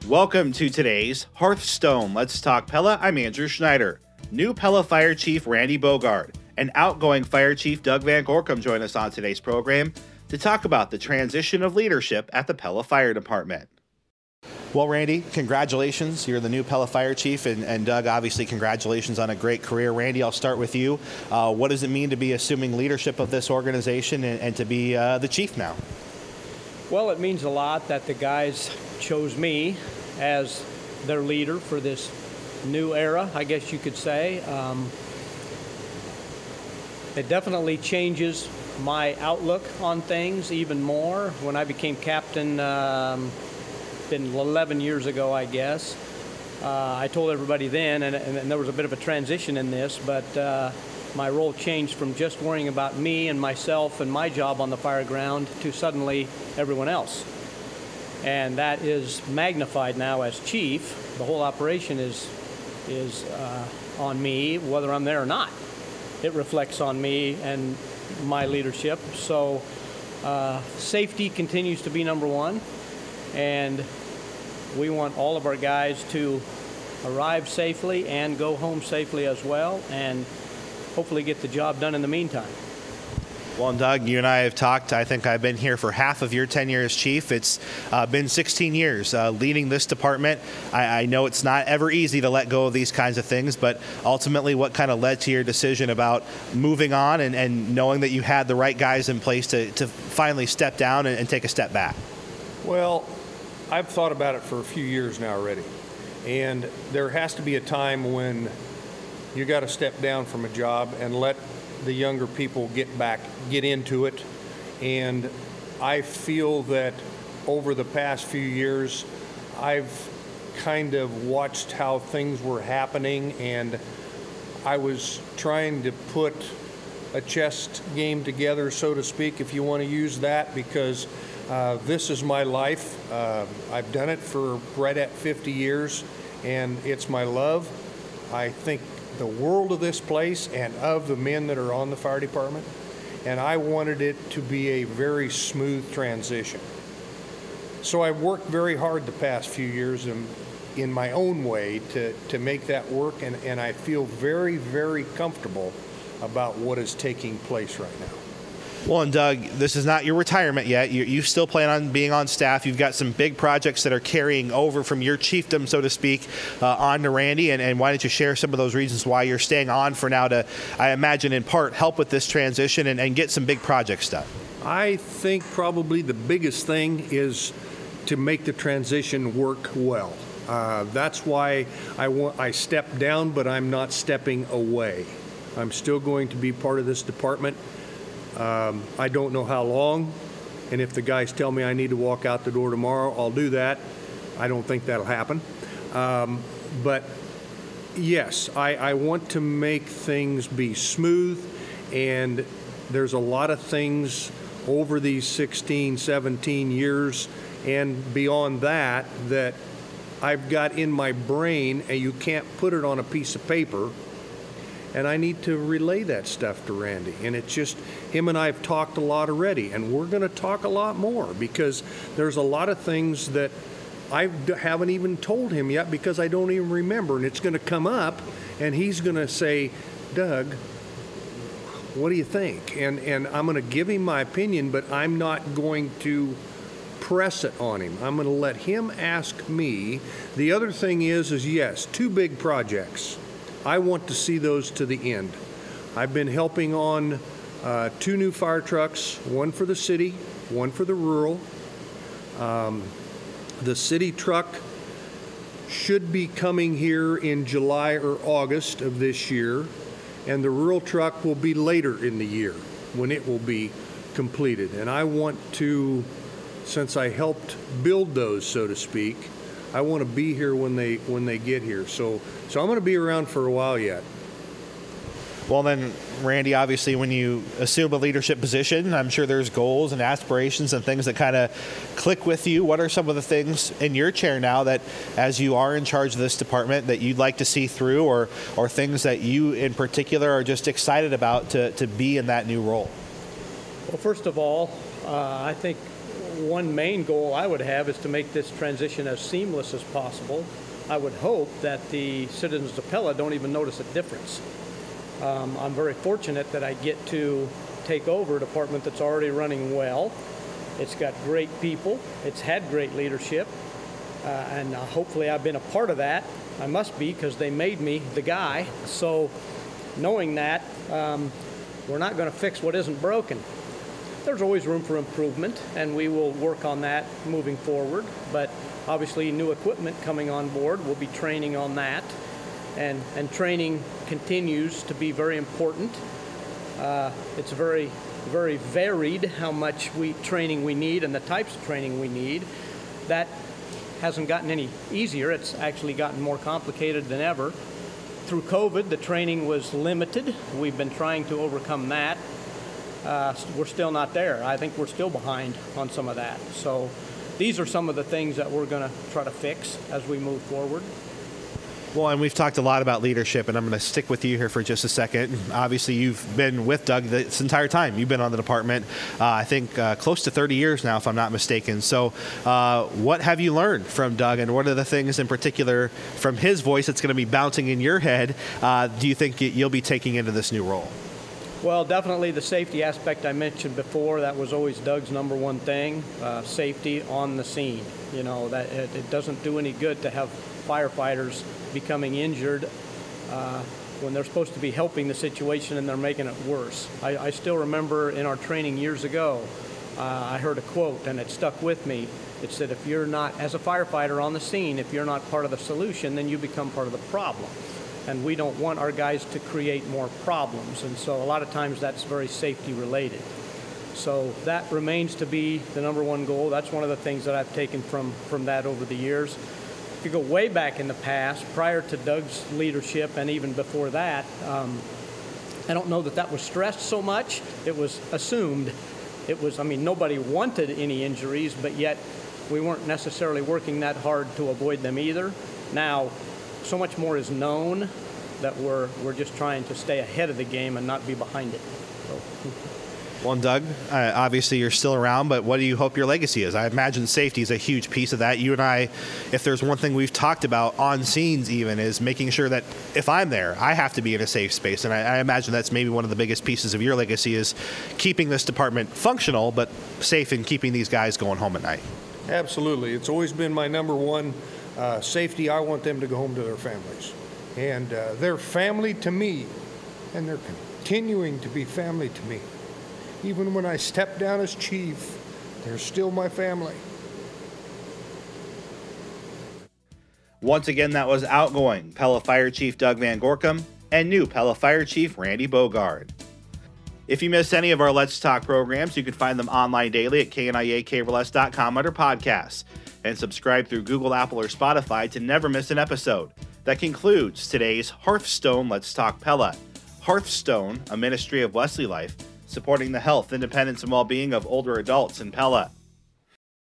Welcome to today's Hearthstone Let's Talk Pella. I'm Andrew Schneider. New Pella Fire Chief Randy Bogard and outgoing Fire Chief Doug Van Gorkum join us on today's program to talk about the transition of leadership at the Pella Fire Department. Well, Randy, congratulations. You're the new Pella Fire Chief, and Doug, obviously, congratulations on a great career. Randy, I'll start with you. What does it mean to be assuming leadership of this organization and to be the chief now? Well, it means a lot that the guys chose me as their leader for this new era, I guess you could say. It definitely changes my outlook on things even more. When I became captain, been 11 years ago, I guess, I told everybody then, and there was a bit of a transition in this, but my role changed from just worrying about me and myself and my job on the fire ground to suddenly everyone else. And that is magnified now as chief. The whole operation is on me, whether I'm there or not. It reflects on me and my leadership. So safety continues to be number one, and we want all of our guys to arrive safely and go home safely as well, and hopefully get the job done in the meantime. Well, and Doug, you and I have talked. I think I've been here for half of your tenure as chief. It's been 16 years leading this department. I know it's not ever easy to let go of these kinds of things, but ultimately what kind of led to your decision about moving on and knowing that you had the right guys in place to finally step down and take a step back? Well, I've thought about it for a few years now already, and there has to be a time when you got to step down from a job and let the younger people get into it. And I feel that over the past few years, I've kind of watched how things were happening, and I was trying to put a chess game together, so to speak, if you want to use that, because this is my life. I've done it for right at 50 years, and it's my love. I think the world of this place and of the men that are on the fire department, and I wanted it to be a very smooth transition. So I've worked very hard the past few years in my own way to make that work, and I feel very, very comfortable about what is taking place right now. Well, and Doug, this is not your retirement yet. You still plan on being on staff. You've got some big projects that are carrying over from your chiefdom, so to speak, on to Randy. And why don't you share some of those reasons why you're staying on for now to, I imagine, in part, help with this transition and get some big projects done? I think probably the biggest thing is to make the transition work well. That's why I stepped down, but I'm not stepping away. I'm still going to be part of this department. I don't know how long, and if the guys tell me I need to walk out the door tomorrow, I'll do that. I don't think that'll happen. But yes, I want to make things be smooth, and there's a lot of things over these 16, 17 years and beyond that I've got in my brain, and you can't put it on a piece of paper. And I need to relay that stuff to Randy. And it's just, him and I have talked a lot already, and we're going to talk a lot more, because there's a lot of things that I haven't even told him yet because I don't even remember. And it's going to come up, and he's going to say, Doug, what do you think? And I'm going to give him my opinion, but I'm not going to press it on him. I'm going to let him ask me. The other thing is yes, 2 big projects. I want to see those to the end. I've been helping on 2 new fire trucks, one for the city, one for the rural. The city truck should be coming here in July or August of this year, and the rural truck will be later in the year when it will be completed. And I want to, since I helped build those, so to speak, I want to be here when they get here. So I'm going to be around for a while yet. Well, then, Randy, obviously, when you assume a leadership position, I'm sure there's goals and aspirations and things that kind of click with you. What are some of the things in your chair now that, as you are in charge of this department, that you'd like to see through, or things that you in particular are just excited about to be in that new role? Well, first of all, I think one main goal I would have is to make this transition as seamless as possible. I would hope that the citizens of Pella don't even notice a difference. I'm very fortunate that I get to take over a department that's already running well. It's got great people. It's had great leadership. And hopefully I've been a part of that. I must be, because they made me the guy. So knowing that, we're not going to fix what isn't broken. There's always room for improvement, and we will work on that moving forward. But obviously new equipment coming on board, we'll be training on that. And training continues to be very important. It's very, very varied how much training we need and the types of training we need. That hasn't gotten any easier. It's actually gotten more complicated than ever. Through COVID, the training was limited. We've been trying to overcome that. We're still not there. I think we're still behind on some of that. So these are some of the things that we're going to try to fix as we move forward. Well, and we've talked a lot about leadership, and I'm going to stick with you here for just a second. Obviously, you've been with Doug this entire time. You've been on the department, I think, close to 30 years now, if I'm not mistaken. So what have you learned from Doug, and what are the things in particular from his voice that's going to be bouncing in your head do you think you'll be taking into this new role? Well, definitely the safety aspect I mentioned before. That was always Doug's number one thing, safety on the scene. You know, that it doesn't do any good to have firefighters becoming injured when they're supposed to be helping the situation and they're making it worse. I still remember in our training years ago, I heard a quote and it stuck with me. It said, if you're not, as a firefighter on the scene, if you're not part of the solution, then you become part of the problem. And we don't want our guys to create more problems. And so a lot of times that's very safety related. So that remains to be the number one goal. That's one of the things that I've taken from that over the years. If you go way back in the past, prior to Doug's leadership and even before that, I don't know that was stressed so much. It was assumed. Nobody wanted any injuries, but yet we weren't necessarily working that hard to avoid them either. Now, so much more is known that we're just trying to stay ahead of the game and not be behind it. So. Well, Doug, obviously you're still around, but what do you hope your legacy is? I imagine safety is a huge piece of that. You and I, if there's one thing we've talked about on scenes even, is making sure that if I'm there, I have to be in a safe space. And I imagine that's maybe one of the biggest pieces of your legacy is keeping this department functional, but safe and keeping these guys going home at night. Absolutely. It's always been my number one. Safety, I want them to go home to their families. And they're family to me, and they're continuing to be family to me. Even when I step down as chief, they're still my family. Once again, that was outgoing Pella Fire Chief Doug Van Gorkum and new Pella Fire Chief Randy Bogard. If you missed any of our Let's Talk programs, you can find them online daily at kniaKRLS.com under podcasts. And subscribe through Google, Apple, or Spotify to never miss an episode. That concludes today's Hearthstone Let's Talk Pella. Hearthstone, a ministry of Wesley Life, supporting the health, independence, and well-being of older adults in Pella.